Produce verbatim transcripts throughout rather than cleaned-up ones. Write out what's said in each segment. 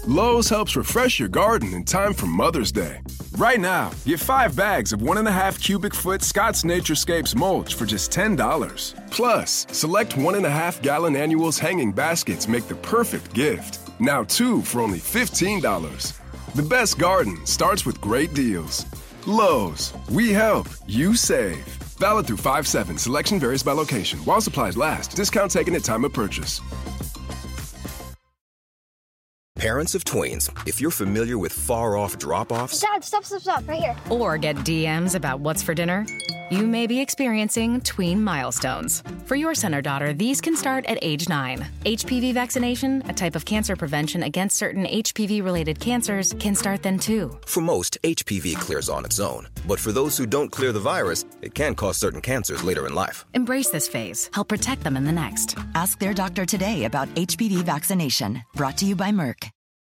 Lowe's helps refresh your garden in time for Mother's Day. Right now, get five bags of one and a half cubic foot Scott's Naturescapes mulch for just ten dollars. Plus, select one and a half gallon annuals hanging baskets make the perfect gift. Now two for only fifteen dollars. The best garden starts with great deals. Lowe's, we help, you save. Valid through five seven. Selection varies by location. While supplies last. Discount taken at time of purchase. Parents of tweens, if you're familiar with far-off drop-offs... Dad, stop, stop, stop, right here. Or get D Ms about what's for dinner, you may be experiencing tween milestones. For your son or daughter, these can start at age nine. H P V vaccination, a type of cancer prevention against certain H P V-related cancers, can start then too. For most, H P V clears on its own. But for those who don't clear the virus, it can cause certain cancers later in life. Embrace this phase. Help protect them in the next. Ask their doctor today about H P V vaccination. Brought to you by Merck.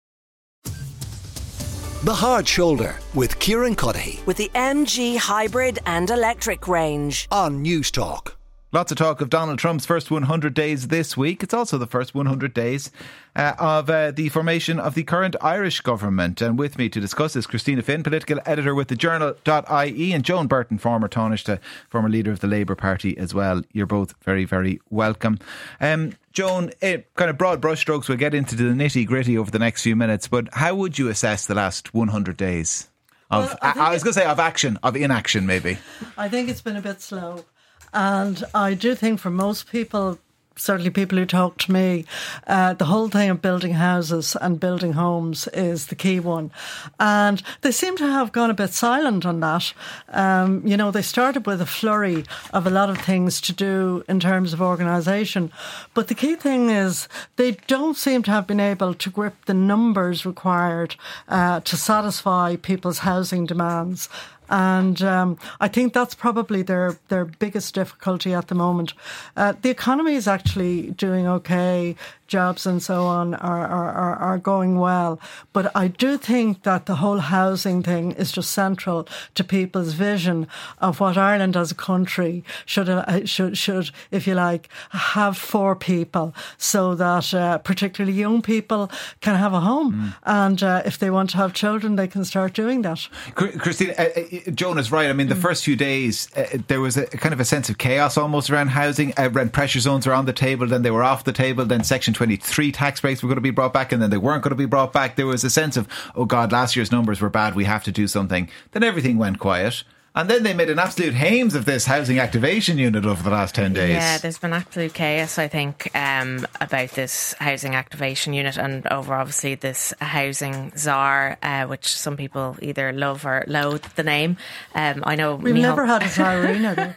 The Hard Shoulder with Kieran Cuddihy. With the M G hybrid and electric range. On News Talk. Lots of talk of Donald Trump's first one hundred days this week. It's also the first one hundred days uh, of uh, the formation of the current Irish government. And with me to discuss this, Christina Finn, political editor with the journal dot I E, and Joan Burton, former Taoiseach, former leader of the Labour Party as well. You're both very, very welcome. Um, Joan, eh, kind of broad brushstrokes, we'll get into the nitty gritty over the next few minutes, but how would you assess the last one hundred days? Of, Well, I, I, I was going to say of action, of inaction maybe. I think it's been a bit slow. And I do think for most people, certainly people who talk to me, uh, the whole thing of building houses and building homes is the key one. And they seem to have gone a bit silent on that. Um, you know, they started with a flurry of a lot of things to do in terms of organisation. But the key thing is they don't seem to have been able to grip the numbers required uh, to satisfy people's housing demands. And um, I think that's probably their, their biggest difficulty at the moment. Uh, the economy is actually doing okay. Jobs and so on are, are, are going well. But I do think that the whole housing thing is just central to people's vision of what Ireland as a country should, uh, should, should if you like, have for people so that uh, particularly young people can have a home. Mm. And uh, if they want to have children, they can start doing that. Christina, uh, uh, Joan is right. I mean, the mm. first few days, uh, there was a kind of a sense of chaos almost around housing. Uh, rent pressure zones were on the table, then they were off the table, then Section twenty-three tax breaks were going to be brought back, and then they weren't going to be brought back. There was a sense of, oh God, last year's numbers were bad, we have to do something. Then everything went quiet. And then they made an absolute hames of this housing activation unit over the last ten days. Yeah, there's been absolute chaos, I think, um, about this housing activation unit and over, obviously, this housing czar, uh, which some people either love or loathe the name. Um, I know we've Michal- never had a czarina though.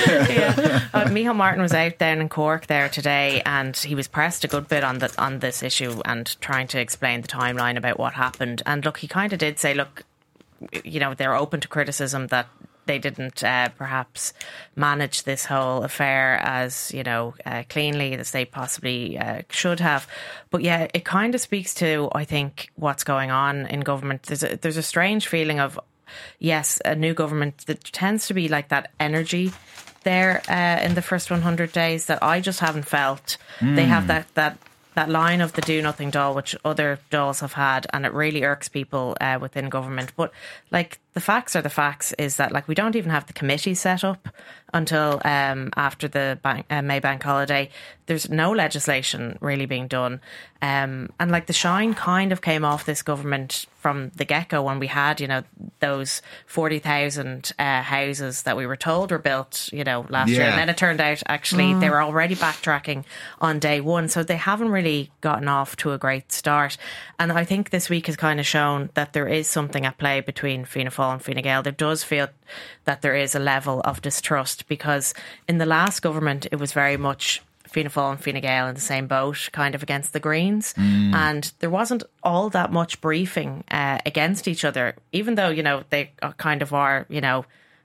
yeah. uh, Michal Martin was out down in Cork there today, and he was pressed a good bit on the, on this issue and trying to explain the timeline about what happened. And look, he kind of did say, look, you know, they're open to criticism that they didn't uh, perhaps manage this whole affair as, you know, uh, cleanly as they possibly uh, should have. But yeah, it kind of speaks to, I think, what's going on in government. There's a, there's a strange feeling of, yes, a new government that tends to be like that energy there uh, in the first one hundred days that I just haven't felt. Mm. They have that, that that line of the do nothing Dáil, which other Dáils have had, and it really irks people uh, within government. But like, the facts are the facts is that, like, we don't even have the committee set up until um, after the bank, uh, May bank holiday. There's no legislation really being done. Um, and like, the shine kind of came off this government from the get-go when we had, you know, those forty thousand uh, houses that we were told were built, you know, last yeah. year. And then it turned out actually mm. they were already backtracking on day one. So they haven't really gotten off to a great start. And I think this week has kind of shown that there is something at play between Fianna Fáil and Fine Gael. There does feel that there is a level of distrust, because in the last government it was very much Fianna Fáil and Fine Gael in the same boat, kind of against the Greens. Mm. And there wasn't all that much briefing uh, against each other, even though, you know, they kind of are, you know,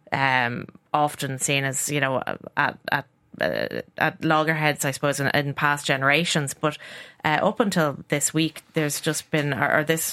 um, often seen as, you know, at, at Uh, at loggerheads, I suppose, in, in past generations. But uh, up until this week, there's just been, or, or this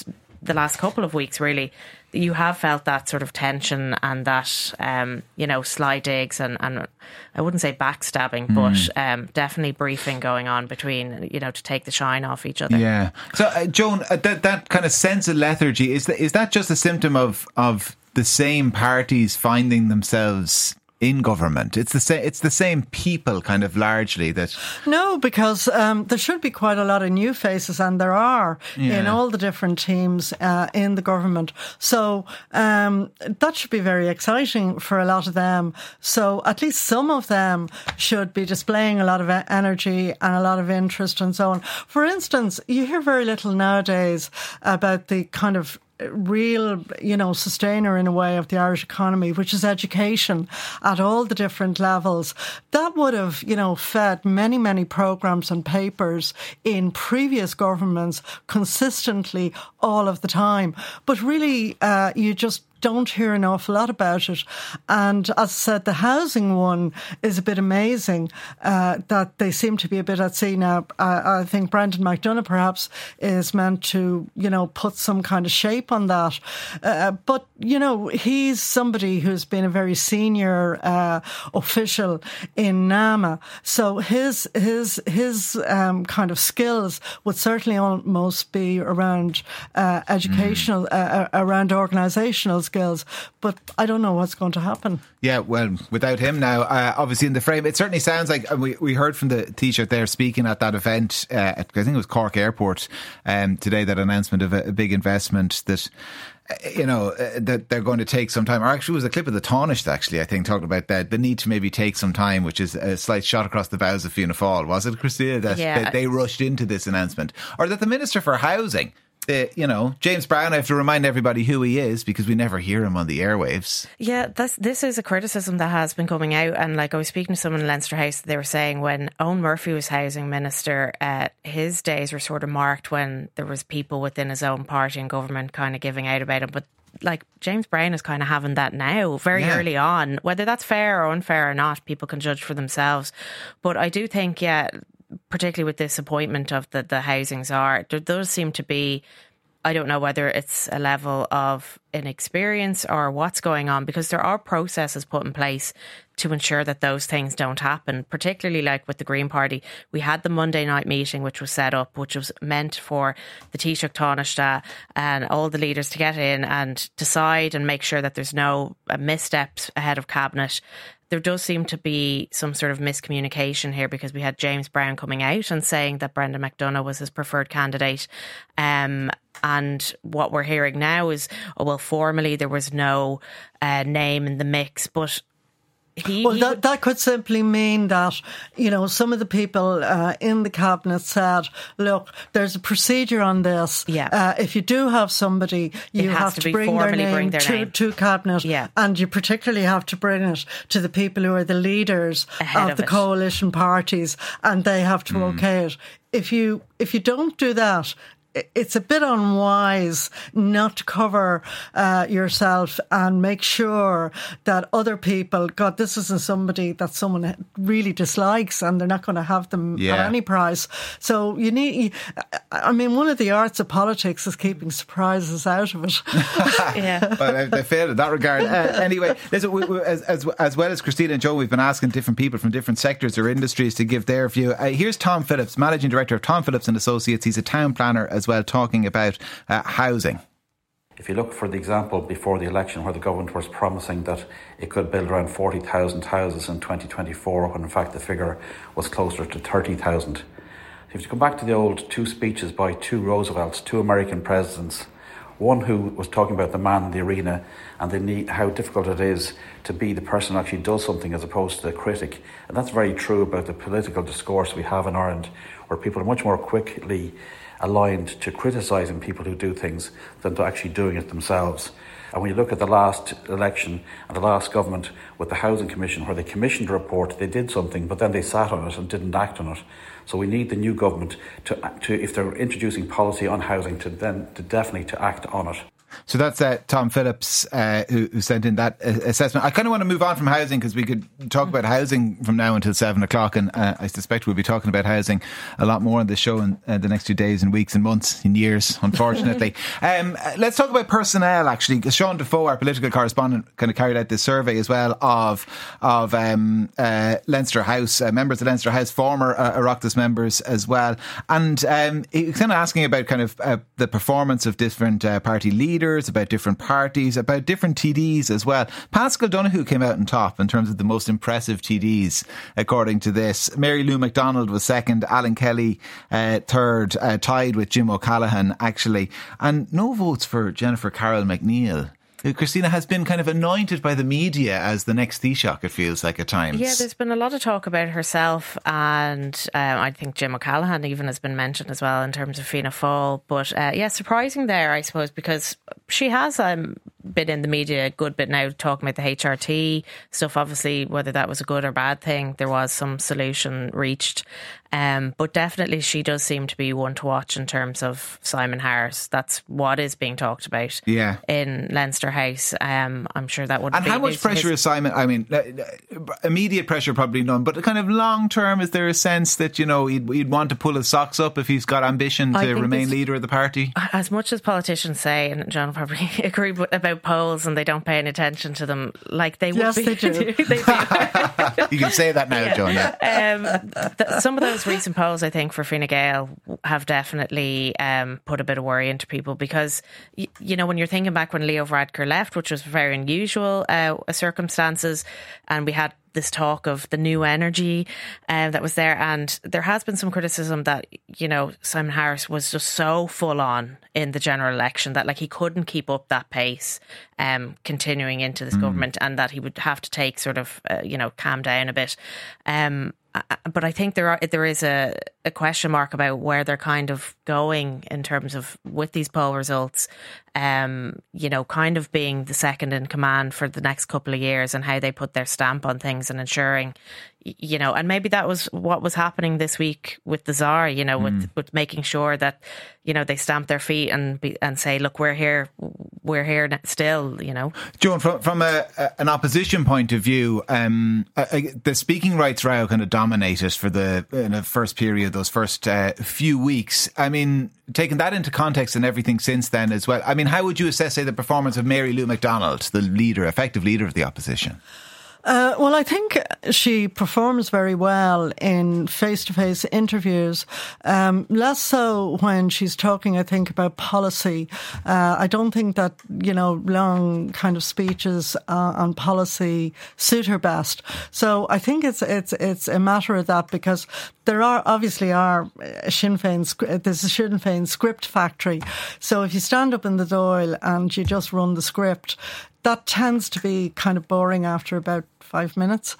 the last couple of weeks, really, you have felt that sort of tension and that, um, you know, sly digs and, and I wouldn't say backstabbing, mm. but um, definitely briefing going on between, you know, to take the shine off each other. Yeah. So, uh, Joan, uh, that, that kind of sense of lethargy, is that, is that just a symptom of, of the same parties finding themselves in government? It's the same. It's the same people, kind of largely. That no, because um, there should be quite a lot of new faces, and there are yeah. in all the different teams uh, in the government. So um, that should be very exciting for a lot of them. So at least some of them should be displaying a lot of energy and a lot of interest and so on. For instance, you hear very little nowadays about the kind of real, you know, sustainer in a way of the Irish economy, which is education at all the different levels. That would have, you know, fed many, many programmes and papers in previous governments consistently all of the time. But really, uh, you just don't hear an awful lot about it. And as I said, the housing one is a bit amazing, uh, that they seem to be a bit at sea now. I, I think Brendan McDonagh perhaps is meant to, you know, put some kind of shape on that. Uh, but, you know, he's somebody who's been a very senior uh, official in NAMA. So his, his, his um, kind of skills would certainly almost be around uh, educational, mm. uh, around organisational skills. Skills, but I don't know what's going to happen. Yeah, well, without him now, uh, obviously in the frame, it certainly sounds like, and we, we heard from the Taoiseach there speaking at that event, uh, at, I think it was Cork Airport um, today, that announcement of a, a big investment that, you know, uh, that they're going to take some time. Or actually, it was a clip of the Taoiseach, actually, I think, talking about that, the need to maybe take some time, which is a slight shot across the bows of Fianna Fáil, was it, Christina, that, yeah. that they rushed into this announcement? Or that the Minister for Housing, Uh, you know, James Browne, I have to remind everybody who he is because we never hear him on the airwaves. Yeah, that's, this is a criticism that has been coming out. And like I was speaking to someone in Leinster House, they were saying when Owen Murphy was housing minister, uh, his days were sort of marked when there was people within his own party and government kind of giving out about him. But like James Browne is kind of having that now, very yeah. early on. Whether that's fair or unfair or not, people can judge for themselves. But I do think, yeah, particularly with this appointment of the, the housing czar, there does seem to be, I don't know whether it's a level of inexperience or what's going on, because there are processes put in place to ensure that those things don't happen, particularly like with the Green Party. We had the Monday night meeting which was set up, which was meant for the Taoiseach, Taoiseach and all the leaders to get in and decide and make sure that there's no missteps ahead of Cabinet. There does seem to be some sort of miscommunication here, because we had James Browne coming out and saying that Brendan McDonagh was his preferred candidate. Um, and what we're hearing now is, oh, well, formally there was no uh, name in the mix, but He, well, he that, would... that could simply mean that, you know, some of the people uh, in the cabinet said, look, there's a procedure on this. Yeah. Uh, if you do have somebody, you it have to, to bring their name, bring their to, name to cabinet. Yeah. And you particularly have to bring it to the people who are the leaders Ahead of, of the it. coalition parties, and they have to Mm. okay it. If you if you don't do that, it's a bit unwise not to cover uh, yourself and make sure that other people, God, this isn't somebody that someone really dislikes and they're not going to have them Yeah. at any price. So you need, I mean, one of the arts of politics is keeping surprises out of it. yeah. Well, they failed in that regard. Uh, anyway, listen, we, we, as, as, as well as Christina and Joe, we've been asking different people from different sectors or industries to give their view. Uh, here's Tom Phillips, Managing Director of Tom Phillips and Associates. He's a town planner as well, talking about uh, housing. If you look for the example before the election where the government was promising that it could build around forty thousand houses in twenty twenty-four, when in fact the figure was closer to thirty thousand. If you come back to the old two speeches by two Roosevelts, two American presidents, one who was talking about the man in the arena and the need, how difficult it is to be the person who actually does something as opposed to the critic. And that's very true about the political discourse we have in Ireland, where people are much more quickly aligned to criticising people who do things than to actually doing it themselves. And when you look at the last election and the last government with the Housing Commission, where they commissioned a report, they did something, but then they sat on it and didn't act on it. So we need the new government to, to if they're introducing policy on housing, to then to definitely to act on it. So that's uh, Tom Phillips uh, who, who sent in that uh, assessment. I kind of want to move on from housing because we could talk about housing from now until seven o'clock, and uh, I suspect we'll be talking about housing a lot more on this show in uh, the next few days and weeks and months and years, unfortunately. um, let's talk about personnel, actually. Sean Defoe, our political correspondent, kind of carried out this survey as well of of um, uh, Leinster House, uh, members of Leinster House, former uh, Oireachtas members as well. And um, he was kind of asking about kind of uh, the performance of different uh, party leaders, about different parties, about different T Ds as well. Paschal Donoghue came out on top in terms of the most impressive T Ds, according to this. Mary Lou McDonald was second, Alan Kelly uh, third, uh, tied with Jim O'Callaghan, actually. And no votes for Jennifer Carroll McNeil. Christina has been kind of anointed by the media as the next Taoiseach, it feels like at times. Yeah, there's been a lot of talk about herself, and um, I think Jim O'Callaghan even has been mentioned as well in terms of Fianna Fáil. But uh, yeah, surprising there, I suppose, because she has um, been in the media a good bit now talking about the H R T stuff. Obviously, whether that was a good or bad thing, there was some solution reached. Um, but definitely she does seem to be one to watch in terms of Simon Harris. That's what is being talked about yeah. in Leinster House. Um, I'm sure that would and be... And how much pressure his... is Simon... I mean, immediate pressure probably none, but kind of long term, is there a sense that, you know, he'd, he'd want to pull his socks up if he's got ambition to remain leader of the party? As much as politicians say, and John will probably agree about polls and they don't pay any attention to them, like they would yes, be... Yes, they do. they do. You can say that now, yeah. John. Yeah. Um, th- some of those recent polls, I think, for Fine Gael have definitely um, put a bit of worry into people because, y- you know, when you're thinking back when Leo Varadkar left, which was very unusual uh, circumstances, and we had this talk of the new energy uh, that was there, and there has been some criticism that, you know, Simon Harris was just so full on in the general election that like he couldn't keep up that pace um, continuing into this mm. government, and that he would have to take sort of, uh, you know, calm down a bit. Um, but I think there are there is a, a question mark about where they're kind of going in terms of with these poll results, um, you know, kind of being the second in command for the next couple of years and how they put their stamp on things and ensuring, you know, and maybe that was what was happening this week with the Tsar, you know, with, mm. with making sure that, you know, they stamp their feet and be, and say, look, we're here, we're here still, you know. Joan, from, from a, a, an opposition point of view, um, uh, the speaking rights row kind of dominated for the, in the first period, those first uh, few weeks. I mean, taking that into context and everything since then as well, I mean, how would you assess, say, the performance of Mary Lou McDonald, the leader, effective leader of the opposition? Uh, well, I think she performs very well in face-to-face interviews, um, less so when she's talking, I think, about policy. Uh, I don't think that, you know, long kind of speeches uh, on policy suit her best. So I think it's it's it's a matter of that, because there are obviously are Sinn Féin, there's a Sinn Féin script factory. So if you stand up in the Dáil and you just run the script, that tends to be kind of boring after about five minutes.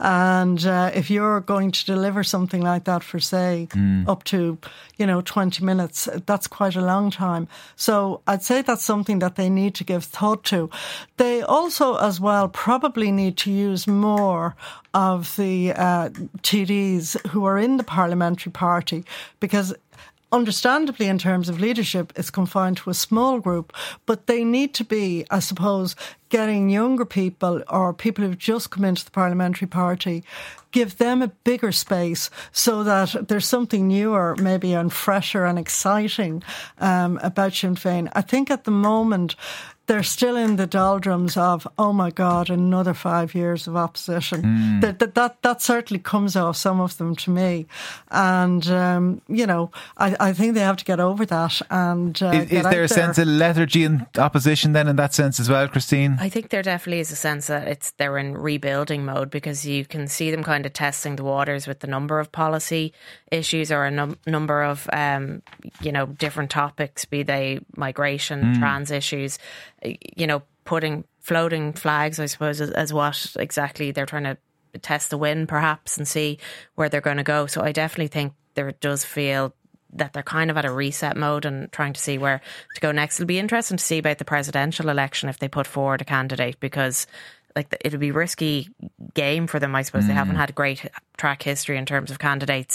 And uh, if you're going to deliver something like that for, say, mm. up to, you know, twenty minutes, that's quite a long time. So I'd say that's something that they need to give thought to. They also, as well, probably need to use more of the uh, T Ds who are in the parliamentary party, because understandably, in terms of leadership, it's confined to a small group, but they need to be, I suppose, getting younger people or people who've just come into the parliamentary party, give them a bigger space so that there's something newer, maybe, and fresher and exciting um, about Sinn Féin. I think at the moment, they're still in the doldrums of, oh my God, another five years of opposition. Mm. That, that that that certainly comes off some of them to me. And, um, you know, I, I think they have to get over that. And uh, Is, is there a there. sense of lethargy in opposition then in that sense as well, Christine? I think there definitely is a sense that it's they're in rebuilding mode, because you can see them kind of testing the waters with the number of policy issues or a num- number of, um, you know, different topics, be they migration, mm. trans issues, you know, putting floating flags, I suppose, as, as what exactly they're trying to test the wind, perhaps, and see where they're going to go. So I definitely think there does feel that they're kind of at a reset mode and trying to see where to go next. It'll be interesting to see about the presidential election if they put forward a candidate, because like it would be risky game for them. I suppose mm. they haven't had a great track history in terms of candidates.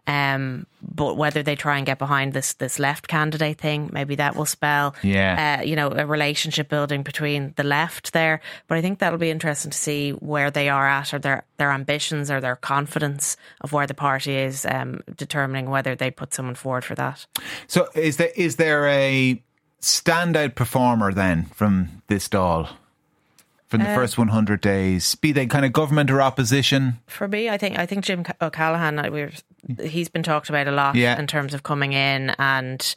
Um, but whether they try and get behind this this left candidate thing, maybe that will spell, yeah. uh, you know, a relationship building between the left there. But I think that'll be interesting to see where they are at, or their their ambitions, or their confidence of where the party is, um, determining whether they put someone forward for that. So, is there is there a standout performer then from this Dáil? From the uh, first one hundred days, be they kind of government or opposition? For me, I think I think Jim O'Callaghan, we're, he's been talked about a lot yeah. in terms of coming in and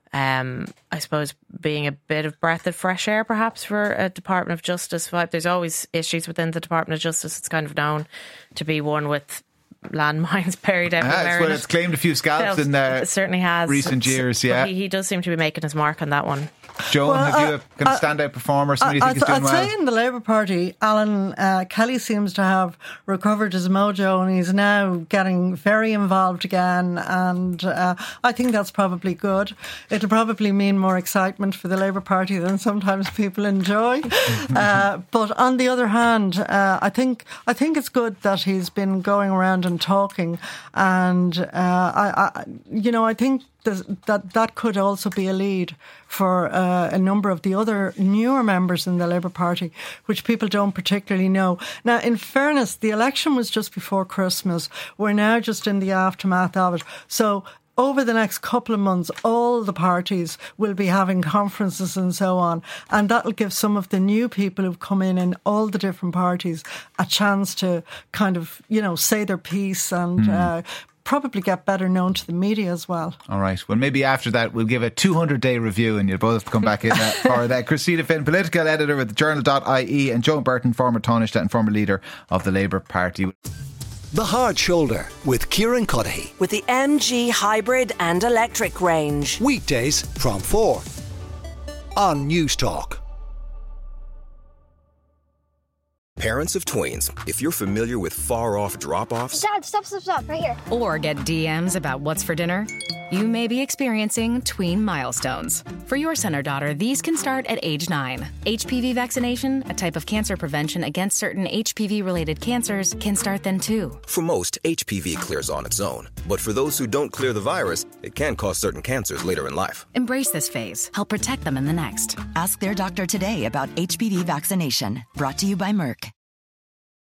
um, I suppose being a bit of breath of fresh air perhaps for a Department of Justice vibe. There's always issues within the Department of Justice. It's kind of known to be one with landmines buried everywhere. Ah, well, it's claimed a few scalps in uh, it certainly has. recent years, yeah. He, he does seem to be making his mark on that one. Joan, well, have you uh, a kind of standout performer, somebody you think th- is doing I'd well? say in the Labour Party, Alan uh, Kelly seems to have recovered his mojo, and he's now getting very involved again, and uh, I think that's probably good. It'll probably mean more excitement for the Labour Party than sometimes people enjoy. uh, but on the other hand, uh, I think I think it's good that he's been going around and talking, and uh, I, I, you know, I think that that could also be a lead for uh, a number of the other newer members in the Labour Party, which people don't particularly know. Now, in fairness, the election was just before Christmas. We're now just in the aftermath of it. So over the next couple of months, all the parties will be having conferences and so on. And that'll give some of the new people who've come in in all the different parties a chance to kind of, you know, say their piece and mm. uh, probably get better known to the media as well. All right. Well, maybe after that we'll give a two hundred day review and you'll both come back in that for that. Christina Finn, political editor with the journal dot I E, and Joan Burton, former Taoiseach and former leader of the Labour Party. The Hard Shoulder with Kieran Cuddihy. With the M G hybrid and electric range. Weekdays from four on News Talk. Parents of tweens, if you're familiar with far-off drop-offs... Dad, stop, stop, stop, right here. Or get D Ms about what's for dinner, you may be experiencing tween milestones. For your son or daughter, these can start at age nine. H P V vaccination, a type of cancer prevention against certain H P V-related cancers, can start then too. For most, H P V clears on its own. But for those who don't clear the virus, it can cause certain cancers later in life. Embrace this phase. Help protect them in the next. Ask their doctor today about H P V vaccination. Brought to you by Merck.